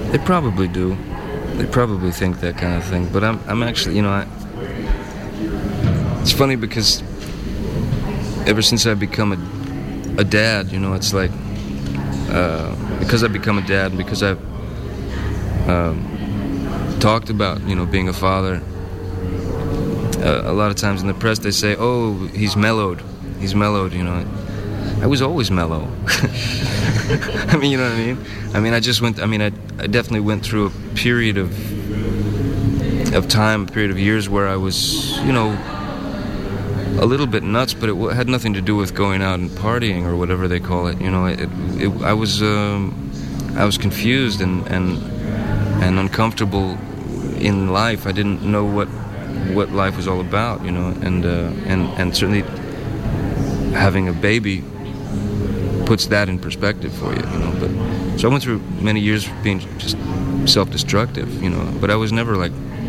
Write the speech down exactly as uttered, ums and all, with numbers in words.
They probably do. They probably think that kind of thing. But I'm, I'm actually, you know, I, it's funny because ever since I've become a, a dad, you know, it's like, uh, because I've become a dad and because I've um, talked about, you know, being a father, uh, a lot of times in the press they say, oh, he's mellowed. He's mellowed, you know. I was always mellow. I mean, you know what I mean? I mean, I just went, I mean, I, I definitely went through a period of of time, a period of years where I was, you know, a little bit nuts, but it w- had nothing to do with going out and partying or whatever they call it. You know, it, it, I was um, I was confused and, and and uncomfortable in life. I didn't know what what life was all about, you know, and uh, and and certainly having a baby puts that in perspective for you, you know. But so I went through many years being just self-destructive, you know, but I was never like